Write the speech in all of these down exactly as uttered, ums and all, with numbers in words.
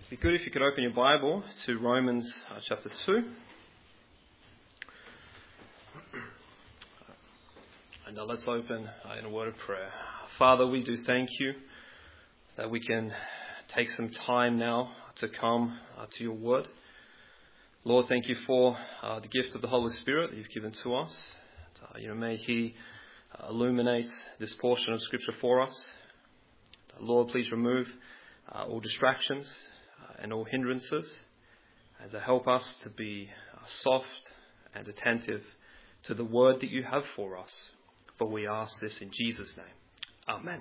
It'd be good if you could open your Bible to Romans uh, chapter two. And now let's open uh, in a word of prayer. Father, we do thank you that we can take some time now to come uh, to your word. Lord, thank you for uh, the gift of the Holy Spirit that you've given to us. And, uh, you know, may he uh, illuminate this portion of Scripture for us. Uh, Lord, please remove uh, all distractions uh, and all hindrances, and to help us to be uh, soft and attentive to the word that you have for us. For we ask this in Jesus' name. Amen.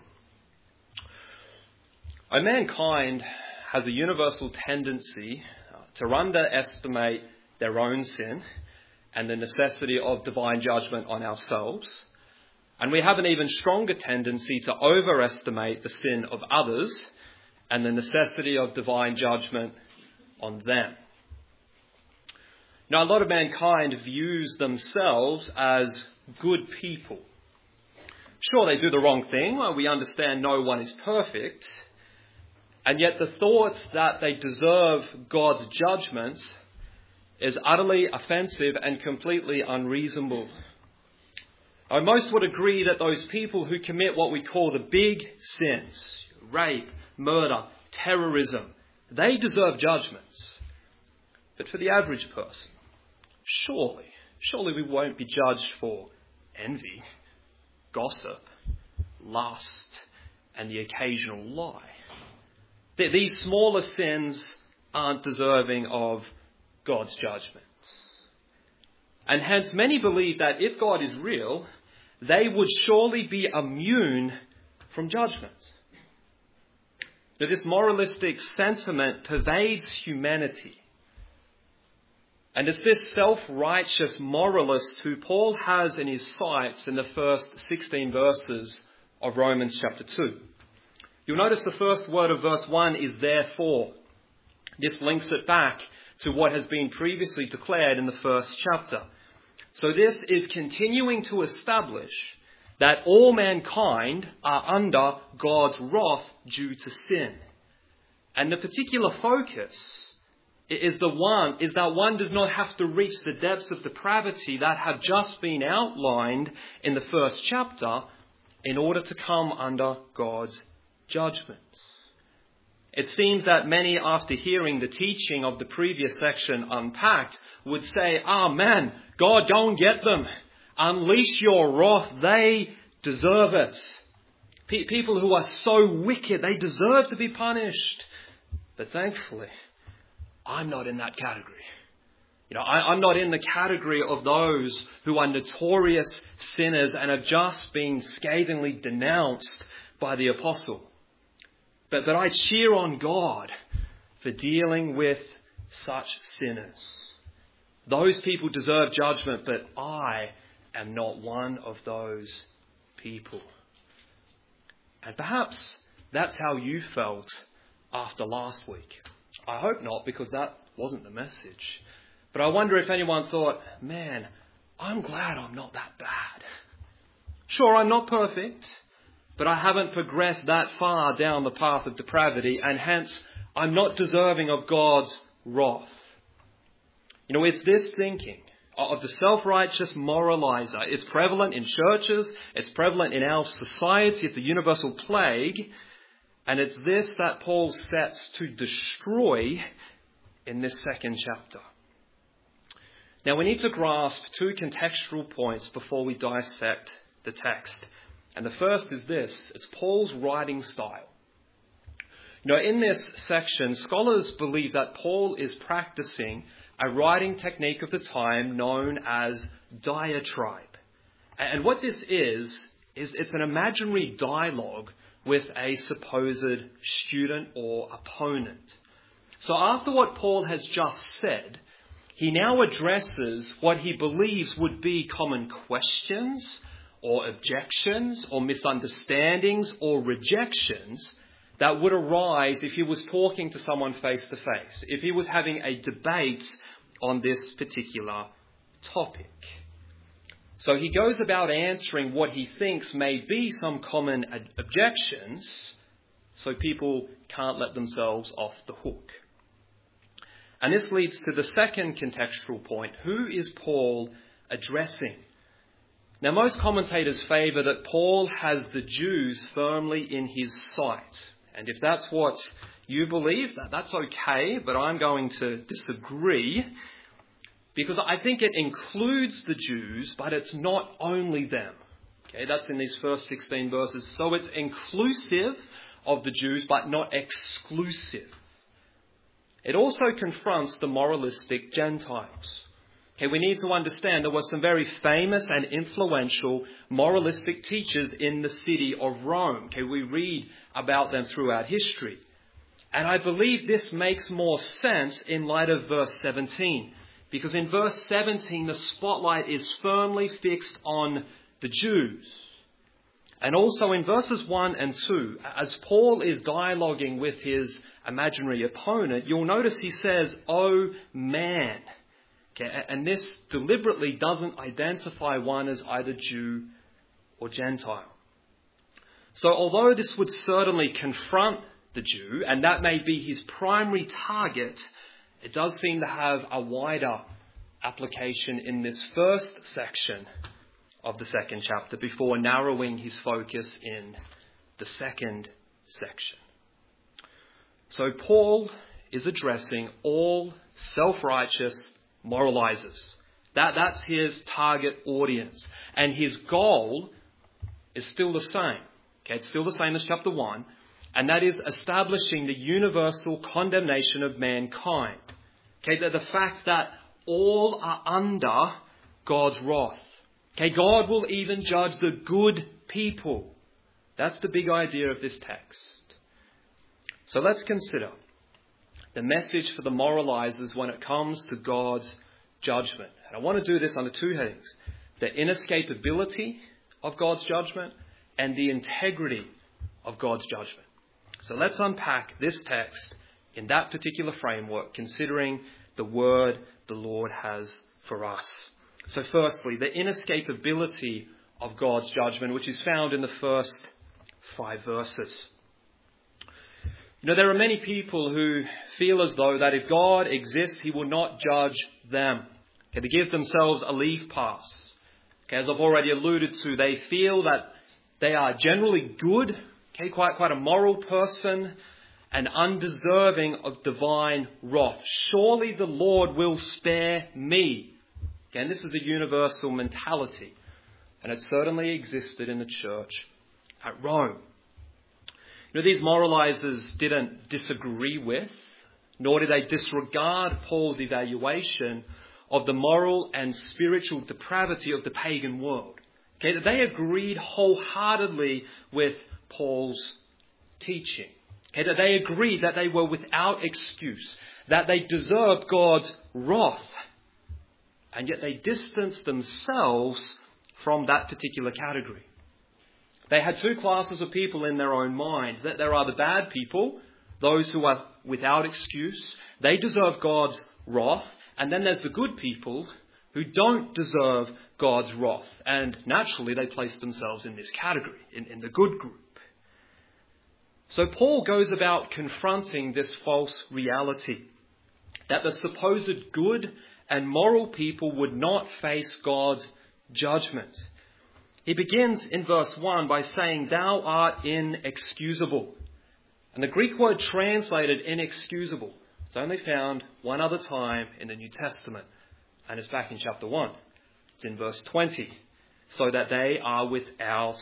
Oh, mankind has a universal tendency uh, to underestimate their own sin and the necessity of divine judgment on ourselves. And we have an even stronger tendency to overestimate the sin of others and the necessity of divine judgment on them. Now, a lot of mankind views themselves as good people. Sure, they do the wrong thing. Well, we understand no one is perfect. And yet the thoughts that they deserve God's judgments is utterly offensive and completely unreasonable. Now, most would agree that those people who commit what we call the big sins, rape, murder, terrorism, they deserve judgments. But for the average person, surely, surely we won't be judged for envy, gossip, lust, and the occasional lie. These smaller sins aren't deserving of God's judgment. And hence many believe that if God is real, they would surely be immune from judgment. Now, this moralistic sentiment pervades humanity. And it's this self-righteous moralist who Paul has in his sights in the first sixteen verses of Romans chapter two. You'll notice the first word of verse one is therefore. This links it back to what has been previously declared in the first chapter. So this is continuing to establish that all mankind are under God's wrath due to sin. And the particular focus is the one, is that one does not have to reach the depths of depravity that have just been outlined in the first chapter in order to come under God's judgment. It seems that many, after hearing the teaching of the previous section unpacked, would say, ah, man, God, go and get them. Unleash your wrath. They deserve it. Pe- people who are so wicked, they deserve to be punished. But thankfully, I'm not in that category. You know, I, I'm not in the category of those who are notorious sinners and have just been scathingly denounced by the apostle. But, but I cheer on God for dealing with such sinners. Those people deserve judgment, but I am not one of those people. And perhaps that's how you felt after last week. I hope not, because that wasn't the message. But I wonder if anyone thought, man, I'm glad I'm not that bad. Sure, I'm not perfect, but I haven't progressed that far down the path of depravity, and hence I'm not deserving of God's wrath. You know, it's this thinking of the self-righteous moralizer. It's prevalent in churches. It's prevalent in our society. It's a universal plague. And it's this that Paul sets to destroy in this second chapter. Now, we need to grasp two contextual points before we dissect the text. And the first is this. It's Paul's writing style. You know, in this section, scholars believe that Paul is practicing a writing technique of the time known as diatribe. And what this is, is it's an imaginary dialogue with a supposed student or opponent. So after what Paul has just said, he now addresses what he believes would be common questions or objections or misunderstandings or rejections that would arise if he was talking to someone face to face, if he was having a debate on this particular topic. So he goes about answering what he thinks may be some common ad- objections, so people can't let themselves off the hook. And this leads to the second contextual point. Who is Paul addressing? Now, most commentators favour that Paul has the Jews firmly in his sight. And if that's what you believe, that that's okay, but I'm going to disagree, because I think it includes the Jews, but it's not only them. Okay, that's in these first sixteen verses. So it's inclusive of the Jews, but not exclusive. It also confronts the moralistic Gentiles. Okay, we need to understand there were some very famous and influential moralistic teachers in the city of Rome. Okay, we read about them throughout history. And I believe this makes more sense in light of verse seventeen. Because in verse seventeen, the spotlight is firmly fixed on the Jews. And also in verses one and two, as Paul is dialoguing with his imaginary opponent, you'll notice he says, "Oh man." Okay, and this deliberately doesn't identify one as either Jew or Gentile. So although this would certainly confront the Jew, and that may be his primary target, it does seem to have a wider application in this first section of the second chapter before narrowing his focus in the second section. So Paul is addressing all self-righteous moralizers. That, that's his target audience. And his goal is still the same. Okay, it's still the same as chapter one. And that is establishing the universal condemnation of mankind. Okay, the, the fact that all are under God's wrath. Okay, God will even judge the good people. That's the big idea of this text. So let's consider the message for the moralizers when it comes to God's judgment. And I want to do this under two headings: the inescapability of God's judgment and the integrity of God's judgment. So let's unpack this text in that particular framework, considering the word the Lord has for us. So firstly, the inescapability of God's judgment, which is found in the first five verses. You know, there are many people who feel as though that if God exists, he will not judge them. Okay, to give themselves a leave pass. Okay, as I've already alluded to, they feel that they are generally good, okay, quite, quite a moral person, and undeserving of divine wrath. Surely the Lord will spare me. Okay, and this is the universal mentality. And it certainly existed in the church at Rome. You know, these moralizers didn't disagree with, nor did they disregard Paul's evaluation of the moral and spiritual depravity of the pagan world. Okay, they agreed wholeheartedly with Paul's teaching. Okay, that they agreed that they were without excuse, that they deserved God's wrath, and yet they distanced themselves from that particular category. They had two classes of people in their own mind. That there are the bad people, those who are without excuse. They deserve God's wrath. And then there's the good people who don't deserve God's wrath. And naturally, they place themselves in this category, in, in the good group. So Paul goes about confronting this false reality, that the supposed good and moral people would not face God's judgment. He begins in verse one by saying, "Thou art inexcusable." And the Greek word translated inexcusable, it's only found one other time in the New Testament. And it's back in chapter one. It's in verse twenty. So that they are without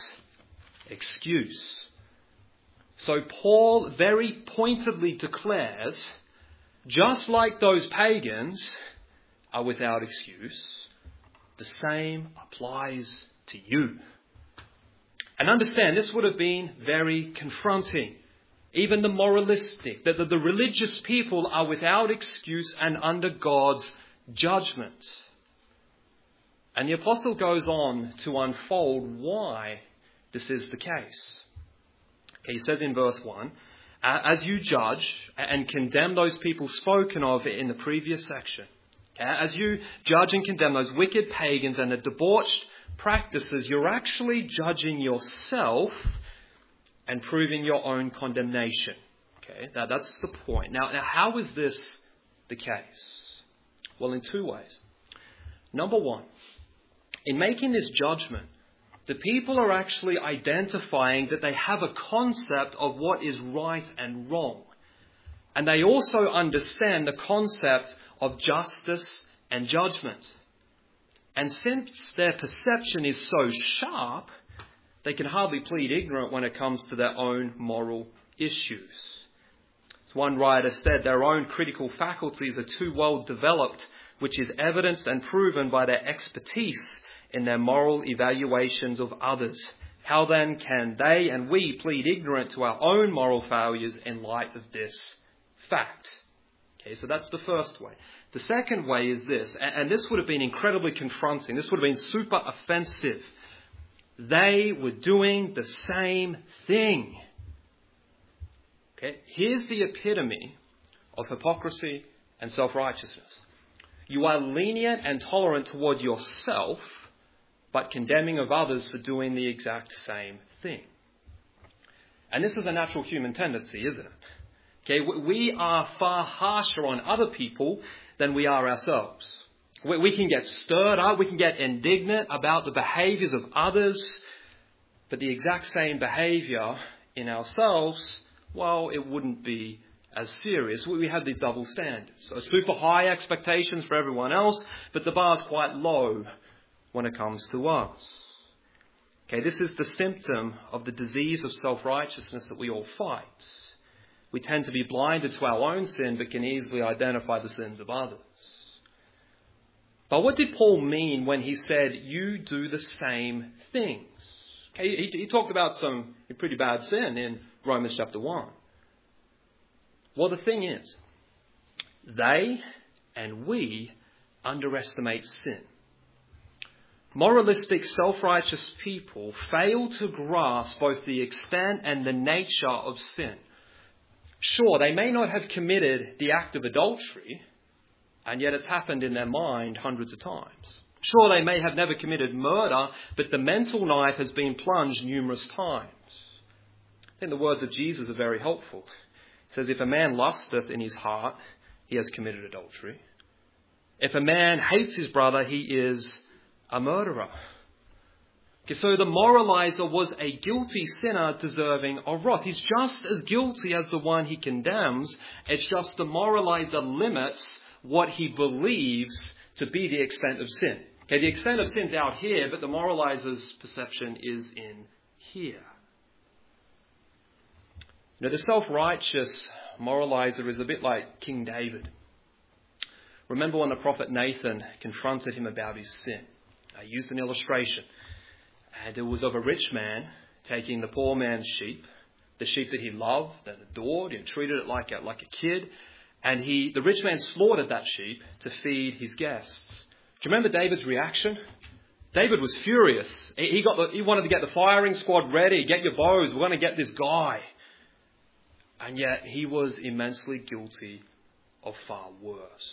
excuse. So Paul very pointedly declares, just like those pagans are without excuse, the same applies to you. And understand, this would have been very confronting. Even the moralistic, that the, the religious people are without excuse and under God's judgment. And the apostle goes on to unfold why this is the case. Okay, he says in verse one, as you judge and condemn those people spoken of in the previous section, as you judge and condemn those wicked pagans and the debauched practices, you're actually judging yourself and proving your own condemnation. Okay, now that's the point. Now, now how is this the case? Well, in two ways. Number one, in making this judgment, the people are actually identifying that they have a concept of what is right and wrong. And they also understand the concept of justice and judgment. And since their perception is so sharp, they can hardly plead ignorant when it comes to their own moral issues. As one writer said, their own critical faculties are too well developed, which is evidenced and proven by their expertise in their moral evaluations of others. How then can they and we plead ignorant to our own moral failures in light of this fact? Okay, so that's the first way. The second way is this, and this would have been incredibly confronting. This would have been super offensive. They were doing the same thing. Okay, here's the epitome of hypocrisy and self-righteousness. You are lenient and tolerant toward yourself, but condemning of others for doing the exact same thing. And this is a natural human tendency, isn't it? Okay, we are far harsher on other people than we are ourselves. We can get stirred up, we can get indignant about the behaviours of others, but the exact same behaviour in ourselves, well, it wouldn't be as serious. We have these double standards. So super high expectations for everyone else, but the bar's quite low when it comes to us. Okay, this is the symptom of the disease of self-righteousness that we all fight. We tend to be blinded to our own sin, but can easily identify the sins of others. But what did Paul mean when he said, you do the same things? Okay, he, he talked about some pretty bad sin in Romans chapter one. Well, the thing is, they and we underestimate sin. Moralistic, self-righteous people fail to grasp both the extent and the nature of sin. Sure, they may not have committed the act of adultery, and yet it's happened in their mind hundreds of times. Sure, they may have never committed murder, but the mental knife has been plunged numerous times. I think the words of Jesus are very helpful. He says, if a man lusteth in his heart, he has committed adultery. If a man hates his brother, he is a murderer. Okay, so the moralizer was a guilty sinner deserving of wrath. He's just as guilty as the one he condemns. It's just the moralizer limits what he believes to be the extent of sin. Okay, the extent of sin's out here, but the moralizer's perception is in here. You know, the self-righteous moralizer is a bit like King David. Remember when the prophet Nathan confronted him about his sin? I used an illustration. And it was of a rich man taking the poor man's sheep, the sheep that he loved and adored and treated it like a, like a kid. And he, the rich man slaughtered that sheep to feed his guests. Do you remember David's reaction? David was furious. He, he, got the, he wanted to get the firing squad ready. Get your bows. We're going to get this guy. And yet he was immensely guilty of far worse.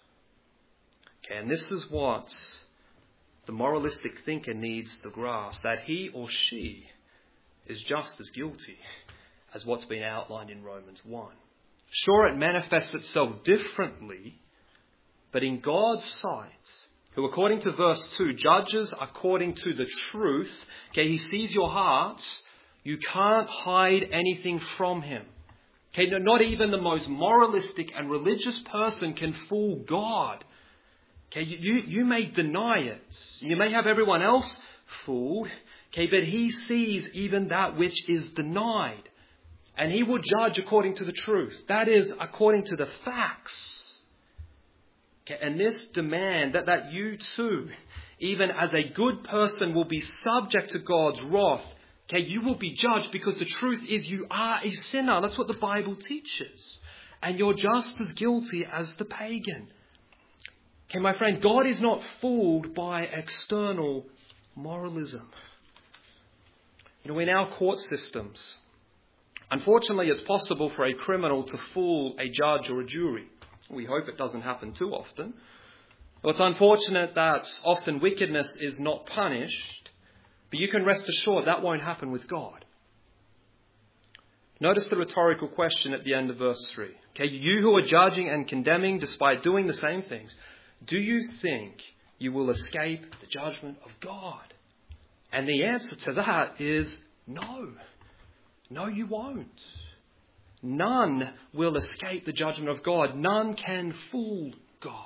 Okay, and this is what the moralistic thinker needs to grasp, that he or she is just as guilty as what's been outlined in Romans one. Sure, it manifests itself differently, but in God's sight, who according to verse two judges according to the truth, okay, he sees your hearts, you can't hide anything from him. Okay, not even the most moralistic and religious person can fool God. Okay, you, you may deny it. You may have everyone else fooled. Okay, but he sees even that which is denied. And he will judge according to the truth. That is, according to the facts. Okay, and this demand that, that you too, even as a good person, will be subject to God's wrath. Okay, you will be judged because the truth is you are a sinner. That's what the Bible teaches. And you're just as guilty as the pagan. Okay, my friend, God is not fooled by external moralism. You know, in our court systems, unfortunately, it's possible for a criminal to fool a judge or a jury. We hope it doesn't happen too often. Well, it's unfortunate that often wickedness is not punished, but you can rest assured that won't happen with God. Notice the rhetorical question at the end of verse three. Okay, you who are judging and condemning despite doing the same things, do you think you will escape the judgment of God? And the answer to that is no. No, you won't. None will escape the judgment of God. None can fool God.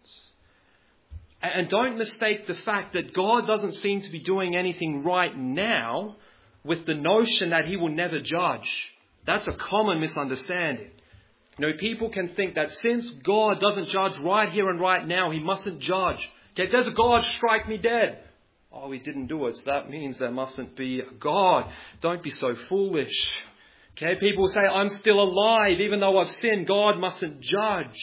And don't mistake the fact that God doesn't seem to be doing anything right now with the notion that he will never judge. That's a common misunderstanding. You know, people can think that since God doesn't judge right here and right now, he mustn't judge. Okay, does God strike me dead? Oh, he didn't do it, so that means there mustn't be a God. Don't be so foolish. Okay, people say, I'm still alive, even though I've sinned. God mustn't judge.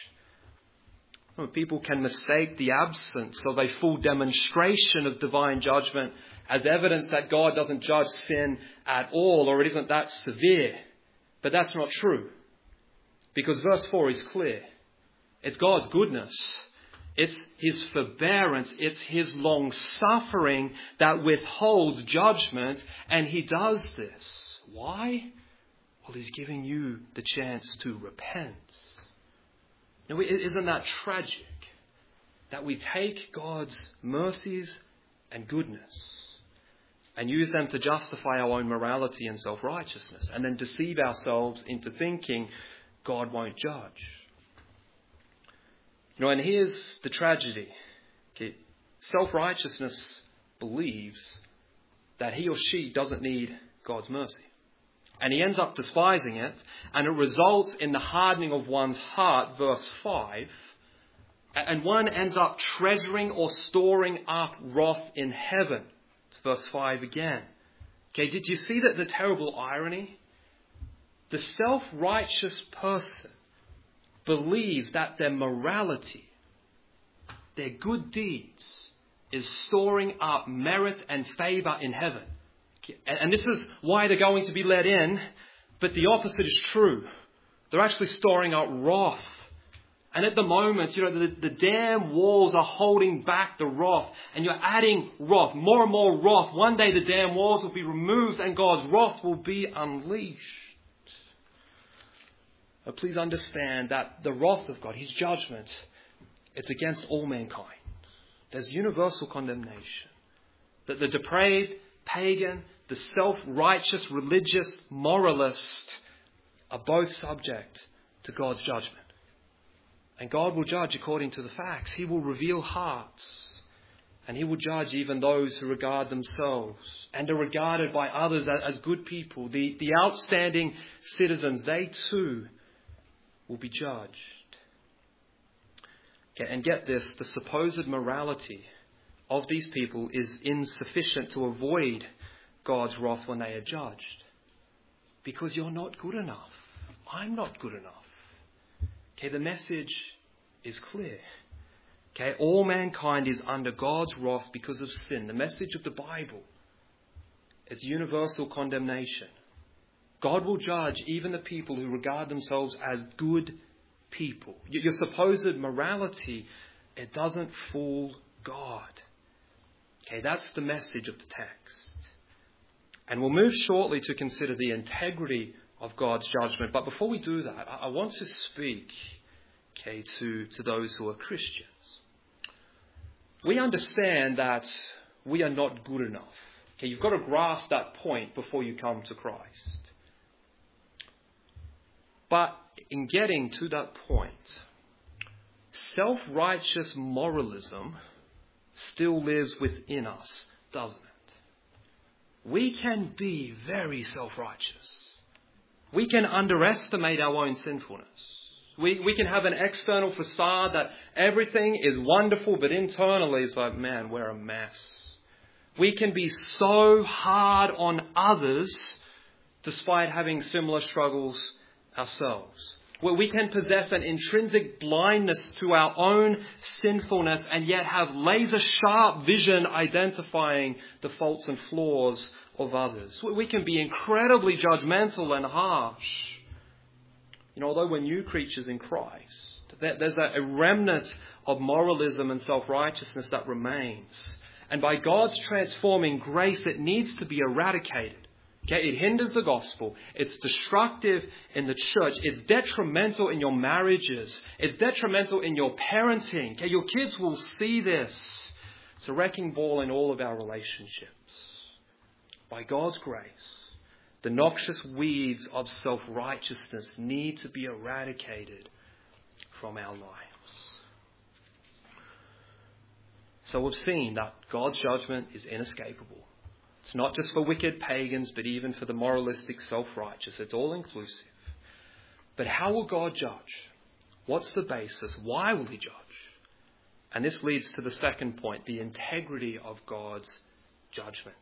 Well, people can mistake the absence of a full demonstration of divine judgment as evidence that God doesn't judge sin at all, or it isn't that severe. But that's not true. Because verse four is clear. It's God's goodness. It's his forbearance. It's his long suffering that withholds judgment. And he does this. Why? Well, he's giving you the chance to repent. Now, isn't that tragic? That we take God's mercies and goodness and use them to justify our own morality and self-righteousness, and then deceive ourselves into thinking God won't judge. You know, and here's the tragedy. Okay, self-righteousness believes that he or she doesn't need God's mercy. And he ends up despising it, and it results in the hardening of one's heart, verse five, and one ends up treasuring or storing up wrath in heaven. It's verse five again. Okay, did you see that the terrible irony? The self-righteous person believes that their morality, their good deeds, is storing up merit and favour in heaven. And this is why they're going to be let in, but the opposite is true. They're actually storing up wrath. And at the moment, you know, the, the dam walls are holding back the wrath, and you're adding wrath, more and more wrath. One day the dam walls will be removed and God's wrath will be unleashed. But please understand that the wrath of God, his judgment, it's against all mankind. There's universal condemnation. That the depraved, pagan, the self-righteous, religious, moralist are both subject to God's judgment. And God will judge according to the facts. He will reveal hearts. And he will judge even those who regard themselves and are regarded by others as good people. The, the outstanding citizens, they too will be judged. Okay, and get this, the supposed morality of these people is insufficient to avoid God's wrath when they are judged. Because you're not good enough. I'm not good enough. Okay, the message is clear. Okay, all mankind is under God's wrath because of sin. The message of the Bible is universal condemnation. God will judge even the people who regard themselves as good people. Your supposed morality, it doesn't fool God. Okay, that's the message of the text. And we'll move shortly to consider the integrity of God's judgment. But before we do that, I want to speak, okay, to, to those who are Christians. We understand that we are not good enough. Okay, you've got to grasp that point before you come to Christ. But in getting to that point, self-righteous moralism still lives within us, doesn't it? We can be very self-righteous. We can underestimate our own sinfulness. We, we can have an external facade that everything is wonderful, but internally it's like, man, we're a mess. We can be so hard on others despite having similar struggles ourselves. Where we can possess an intrinsic blindness to our own sinfulness and yet have laser sharp vision identifying the faults and flaws of others. We can be incredibly judgmental and harsh. You know, although we're new creatures in Christ, there's a remnant of moralism and self-righteousness that remains. And by God's transforming grace, it needs to be eradicated. Okay, it hinders the gospel. It's destructive in the church. It's detrimental in your marriages. It's detrimental in your parenting. Okay, your kids will see this. It's a wrecking ball in all of our relationships. By God's grace, the noxious weeds of self-righteousness need to be eradicated from our lives. So we've seen that God's judgment is inescapable. It's not just for wicked pagans, but even for the moralistic self-righteous. It's all inclusive. But how will God judge? What's the basis? Why will he judge? And this leads to the second point, the integrity of God's judgment.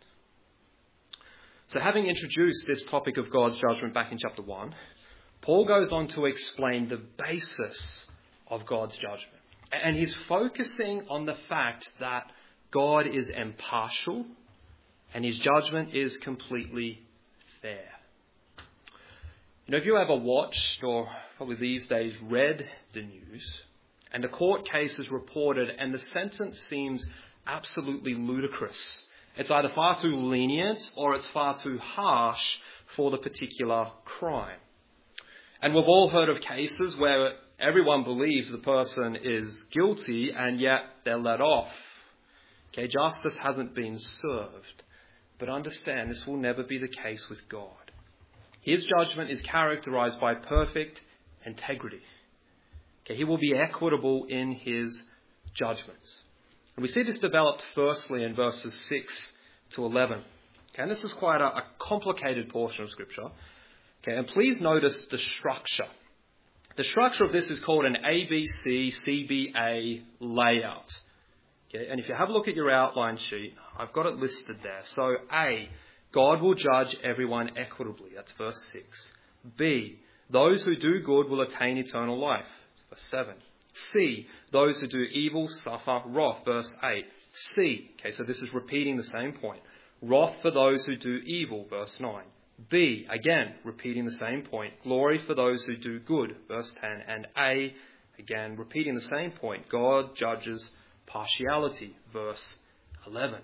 So having introduced this topic of God's judgment back in chapter one, Paul goes on to explain the basis of God's judgment. And he's focusing on the fact that God is impartial and his judgment is completely fair. You know, if you ever watched, or probably these days read the news, and a court case is reported and the sentence seems absolutely ludicrous, it's either far too lenient or it's far too harsh for the particular crime. And we've all heard of cases where everyone believes the person is guilty and yet they're let off. Okay, justice hasn't been served. But understand, this will never be the case with God. His judgment is characterized by perfect integrity. Okay, he will be equitable in his judgments. And we see this developed firstly in verses six to eleven. Okay, and this is quite a, a complicated portion of Scripture. Okay, and please notice the structure. The structure of this is called an A B C C B A layout. Okay, and if you have a look at your outline sheet, I've got it listed there. So A, God will judge everyone equitably. That's verse six. B, those who do good will attain eternal life. That's verse seven. C, those who do evil suffer wrath. Verse eight. C, okay, so this is repeating the same point. Wrath for those who do evil. Verse nine. B, again, repeating the same point. Glory for those who do good. Verse ten. And A, again, repeating the same point. God judges partiality. Verse eleven.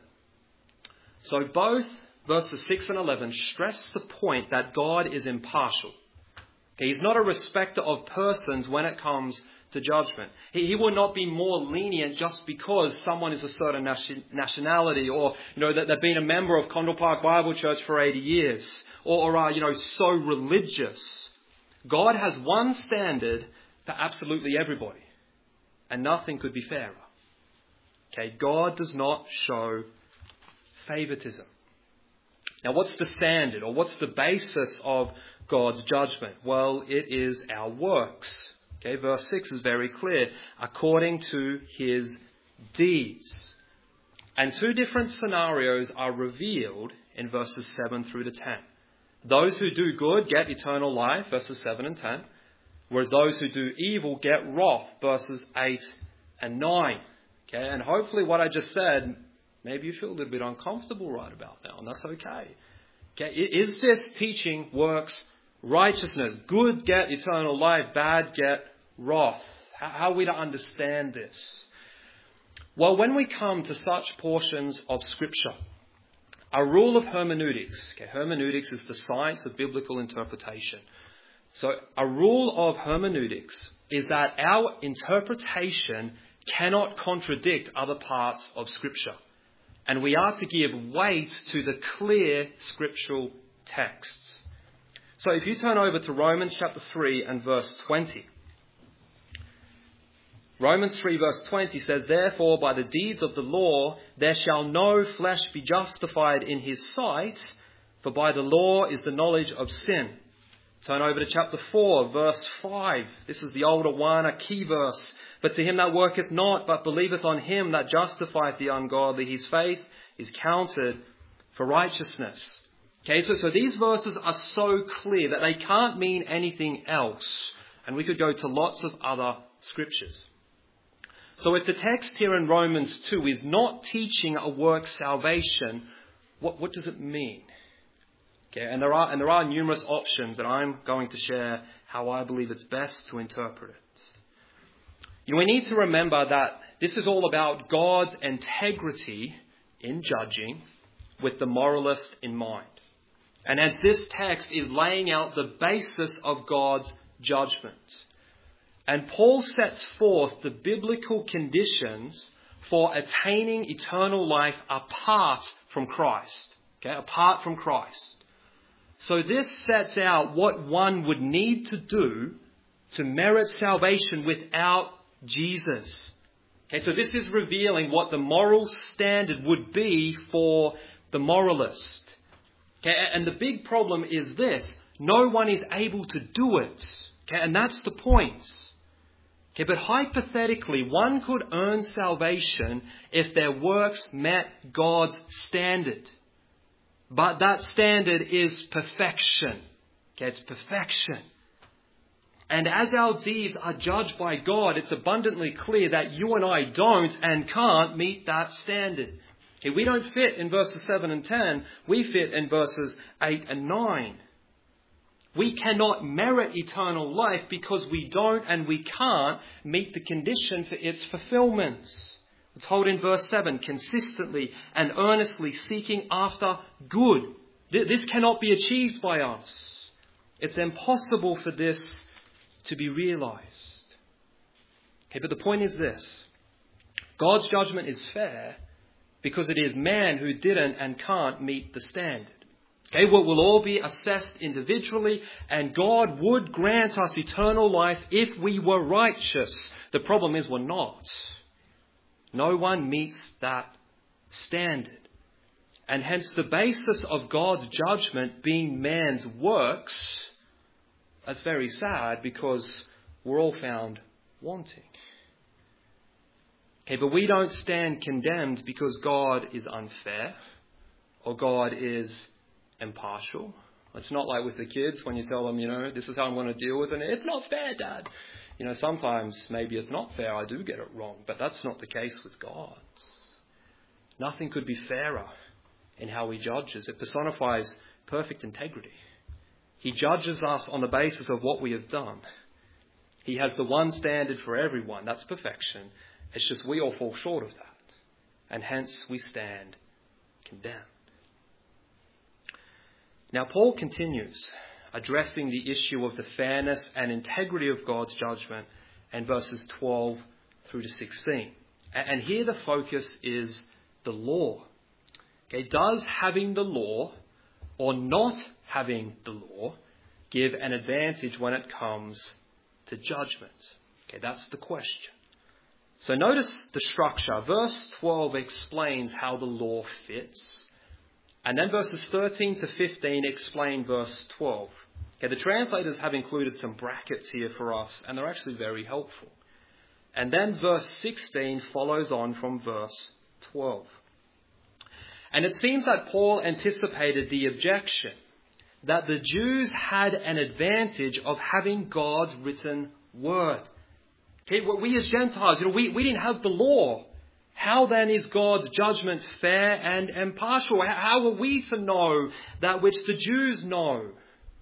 So both verses six and eleven stress the point that God is impartial. He's not a respecter of persons when it comes to judgment. He, he will not be more lenient just because someone is a certain nation, nationality, or you know that they've been a member of Condell Park Bible Church for eighty years, or, or are you know so religious. God has one standard for absolutely everybody, and nothing could be fairer. Okay, God does not show favoritism. Now, what's the standard, or what's the basis of God's judgment? Well, it is our works. Okay, verse six is very clear. According to his deeds. And two different scenarios are revealed in verses seven through to ten. Those who do good get eternal life, verses seven and ten. Whereas those who do evil get wrath, verses eight and nine. Okay, and hopefully what I just said, maybe you feel a little bit uncomfortable right about now, and that's okay. Okay, is this teaching works righteousness? Good get eternal life, bad get wrath. How are we to understand this? Well, when we come to such portions of Scripture, a rule of hermeneutics, okay, hermeneutics is the science of biblical interpretation. So a rule of hermeneutics is that our interpretation cannot contradict other parts of Scripture. And we are to give weight to the clear scriptural texts. So if you turn over to Romans chapter three and verse twenty. Romans three verse twenty says, therefore by the deeds of the law there shall no flesh be justified in his sight, for by the law is the knowledge of sin. Turn over to chapter four, verse five. This is the older one, a key verse. But to him that worketh not, but believeth on him that justifieth the ungodly, his faith is counted for righteousness. Okay, so, so these verses are so clear that they can't mean anything else. And we could go to lots of other scriptures. So if the text here in Romans two is not teaching a work salvation, what, what does it mean? Okay, and there are and there are numerous options that I'm going to share how I believe it's best to interpret it. You know, we need to remember that this is all about God's integrity in judging with the moralist in mind. And as this text is laying out the basis of God's judgment. And Paul sets forth the biblical conditions for attaining eternal life apart from Christ. Okay, apart from Christ. So this sets out what one would need to do to merit salvation without Jesus. Okay, so this is revealing what the moral standard would be for the moralist. Okay, and the big problem is this: no one is able to do it. Okay, and that's the point. Okay, but hypothetically, one could earn salvation if their works met God's standard. But that standard is perfection. Okay, it's perfection. And as our deeds are judged by God, it's abundantly clear that you and I don't and can't meet that standard. Okay, we don't fit in verses seven and ten. We fit in verses eight and nine. We cannot merit eternal life because we don't and we can't meet the condition for its fulfillment. It's told in verse seven, consistently and earnestly seeking after good. This cannot be achieved by us. It's impossible for this to be realized. Okay, but the point is this: God's judgment is fair because it is man who didn't and can't meet the standard. Okay, well, we'll all be assessed individually, and God would grant us eternal life if we were righteous. The problem is we're not. No one meets that standard. And hence the basis of God's judgment being man's works, that's very sad because we're all found wanting. Okay, but we don't stand condemned because God is unfair or God is impartial. It's not like with the kids when you tell them, you know, this is how I'm going to deal with it. It's not fair, Dad. You know, sometimes maybe it's not fair. I do get it wrong. But that's not the case with God. Nothing could be fairer in how he judges. It personifies perfect integrity. He judges us on the basis of what we have done. He has the one standard for everyone. That's perfection. It's just we all fall short of that. And hence we stand condemned. Now Paul continues addressing the issue of the fairness and integrity of God's judgment in verses twelve through to sixteen. And here the focus is the law. Okay, does having the law or not having the law give an advantage when it comes to judgment? Okay, that's the question. So notice the structure. Verse twelve explains how the law fits. And then verses thirteen to fifteen explain verse twelve. Okay, the translators have included some brackets here for us, and they're actually very helpful. And then verse sixteen follows on from verse twelve. And it seems that Paul anticipated the objection that the Jews had an advantage of having God's written word. Okay, we as Gentiles, you know, we, we didn't have the law. How then is God's judgment fair and impartial? How are we to know that which the Jews know?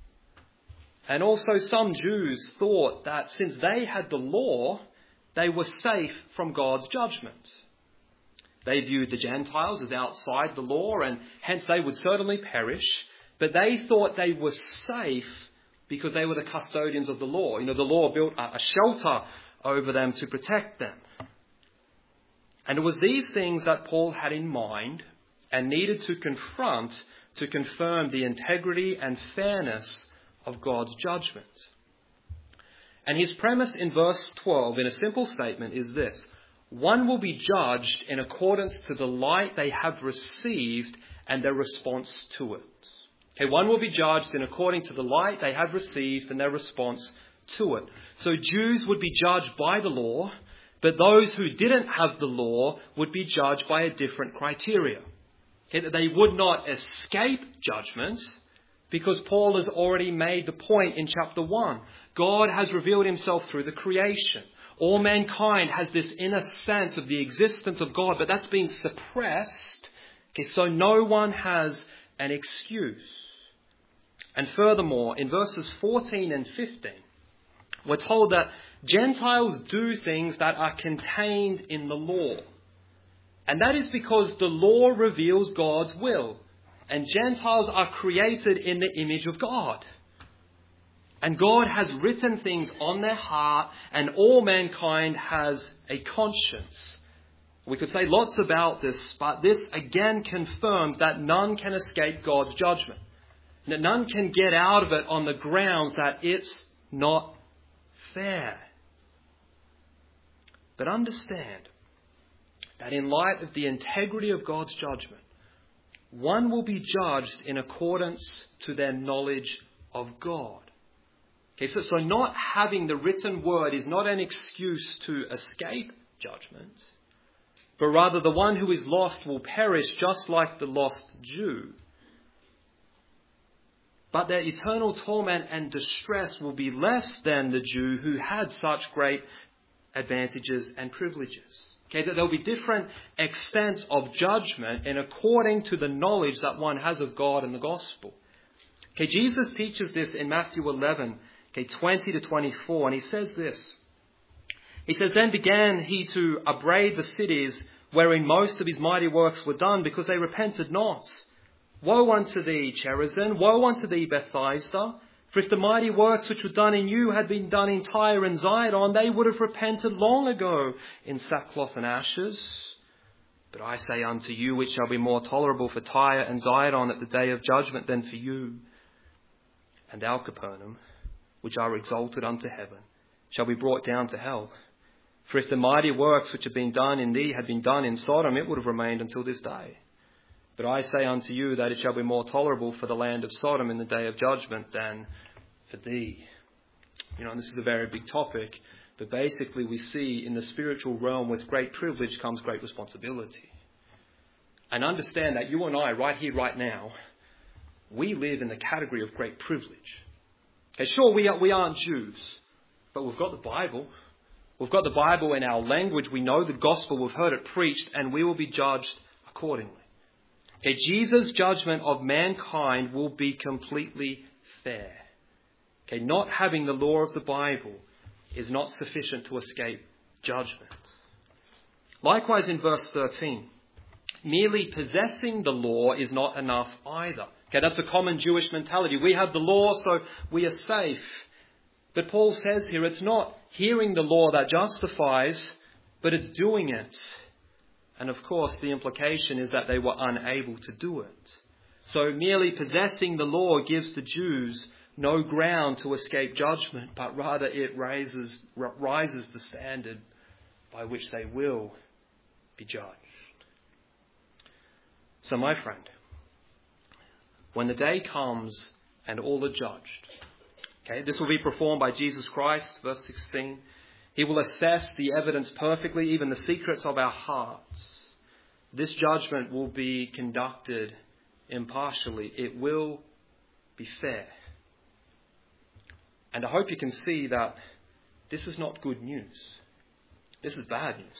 And also some Jews thought that since they had the law, they were safe from God's judgment. They viewed the Gentiles as outside the law, and hence they would certainly perish. But they thought they were safe because they were the custodians of the law. You know, the law built a shelter over them to protect them. And it was these things that Paul had in mind and needed to confront to confirm the integrity and fairness of God's judgment. And his premise in verse twelve, in a simple statement, is this: one will be judged in accordance to the light they have received and their response to it. Okay, one will be judged in according to the light they have received and their response to it. So Jews would be judged by the law, but those who didn't have the law would be judged by a different criteria. Okay, they would not escape judgment because Paul has already made the point in chapter one. God has revealed himself through the creation. All mankind has this inner sense of the existence of God, but that's been suppressed. Okay, so no one has an excuse. And furthermore, in verses fourteen and fifteen, we're told that Gentiles do things that are contained in the law. And that is because the law reveals God's will. And Gentiles are created in the image of God. And God has written things on their heart, and all mankind has a conscience. We could say lots about this, but this again confirms that none can escape God's judgment. That none can get out of it on the grounds that it's not fair. But understand that in light of the integrity of God's judgment, one will be judged in accordance to their knowledge of God. Okay, so, so not having the written word is not an excuse to escape judgment, but rather the one who is lost will perish just like the lost Jew. But their eternal torment and distress will be less than the Jew who had such great advantages and privileges. Okay, that there'll be different extents of judgment and according to the knowledge that one has of God and the gospel. Okay, Jesus teaches this in Matthew eleven, okay, twenty to twenty-four, and he says this. He says, "Then began he to upbraid the cities wherein most of his mighty works were done, because they repented not. Woe unto thee, Chorazin! Woe unto thee, Bethsaida! For if the mighty works which were done in you had been done in Tyre and Zidon, they would have repented long ago in sackcloth and ashes. But I say unto you, it shall be more tolerable for Tyre and Zidon at the day of judgment than for you. And thou, Capernaum, which are exalted unto heaven, shall be brought down to hell. For if the mighty works which have been done in thee had been done in Sodom, it would have remained until this day. But I say unto you that it shall be more tolerable for the land of Sodom in the day of judgment than for thee." You know, and this is a very big topic, but basically we see in the spiritual realm with great privilege comes great responsibility. And understand that you and I, right here, right now, we live in the category of great privilege. Okay, sure, we, are, we aren't Jews, but we've got the Bible. We've got the Bible in our language. We know the gospel. We've heard it preached, and we will be judged accordingly. Okay, Jesus' judgment of mankind will be completely fair. Okay, not having the law of the Bible is not sufficient to escape judgment. Likewise in verse thirteen, merely possessing the law is not enough either. Okay, that's a common Jewish mentality. We have the law, so we are safe. But Paul says here it's not hearing the law that justifies, but it's doing it. And of course, the implication is that they were unable to do it. So merely possessing the law gives the Jews no ground to escape judgment, but rather it raises, rises the standard by which they will be judged. So my friend, when the day comes and all are judged, okay, this will be performed by Jesus Christ, verse sixteen. He will assess the evidence perfectly, even the secrets of our hearts. This judgment will be conducted impartially. It will be fair. And I hope you can see that this is not good news. This is bad news.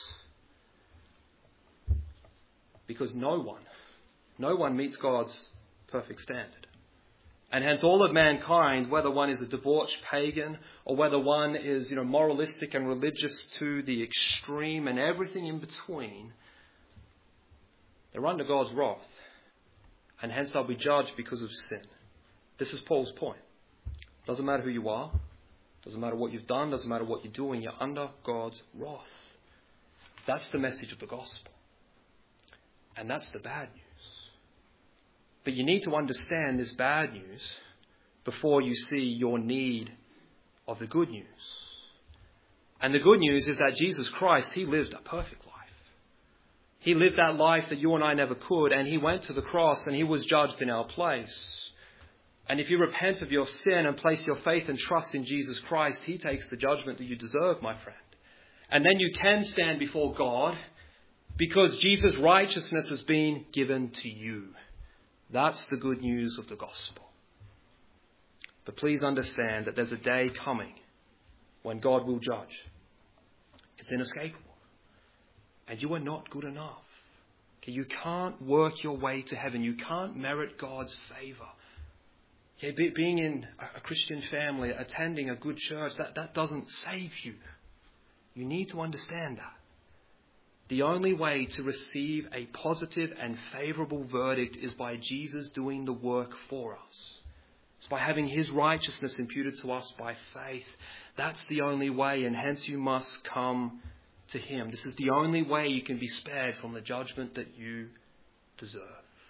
Because no one, no one meets God's perfect standard. And hence all of mankind, whether one is a debauched pagan or whether one is, you know, moralistic and religious to the extreme and everything in between, they're under God's wrath. And hence they'll be judged because of sin. This is Paul's point. Doesn't matter who you are. Doesn't matter what you've done. Doesn't matter what you're doing. You're under God's wrath. That's the message of the gospel. And that's the bad news. But you need to understand this bad news before you see your need of the good news. And the good news is that Jesus Christ, he lived a perfect life. He lived that life that you and I never could, and he went to the cross and he was judged in our place. And if you repent of your sin and place your faith and trust in Jesus Christ, he takes the judgment that you deserve, my friend. And then you can stand before God because Jesus' righteousness has been given to you. That's the good news of the gospel. But please understand that there's a day coming when God will judge. It's inescapable. And you are not good enough. Okay, you can't work your way to heaven. You can't merit God's favour. Okay, be, being in a Christian family, attending a good church, that, that doesn't save you. You need to understand that. The only way to receive a positive and favourable verdict is by Jesus doing the work for us. It's by having his righteousness imputed to us by faith. That's the only way, and hence you must come to him. This is the only way you can be spared from the judgment that you deserve.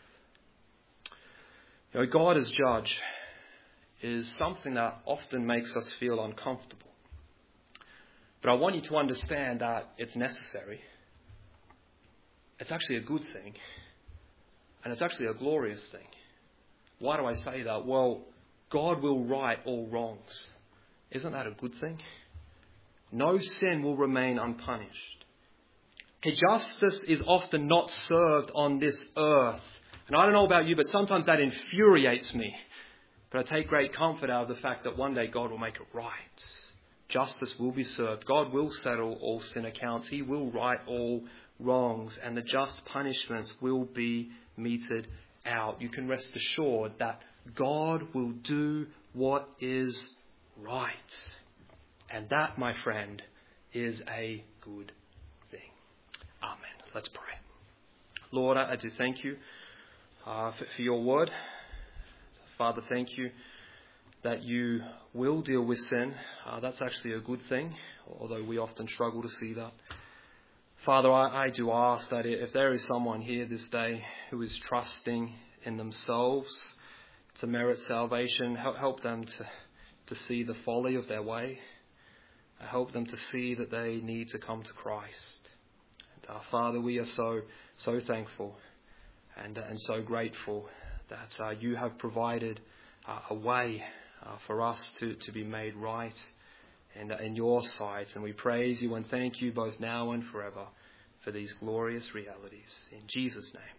You know, God as judge is something that often makes us feel uncomfortable. But I want you to understand that it's necessary. It's actually a good thing. And it's actually a glorious thing. Why do I say that? Well, God will right all wrongs. Isn't that a good thing? No sin will remain unpunished. Okay, justice is often not served on this earth. And I don't know about you, but sometimes that infuriates me. But I take great comfort out of the fact that one day God will make it right. Justice will be served. God will settle all sin accounts. He will right all wrongs. And the just punishments will be meted out. You can rest assured that God will do what is right. And that, my friend, is a good thing. Amen. Let's pray. Lord, I, I do thank you uh, for, for your word. Father, thank you that you will deal with sin. Uh, that's actually a good thing, although we often struggle to see that. Father, I, I do ask that if there is someone here this day who is trusting in themselves to merit salvation, help, help them to, to see the folly of their way. Help them to see that they need to come to Christ. And uh, Father, we are so, so thankful and, uh, and so grateful that uh, you have provided uh, a way uh, for us to, to be made right in, in your sight. And we praise you and thank you both now and forever for these glorious realities. In Jesus' name.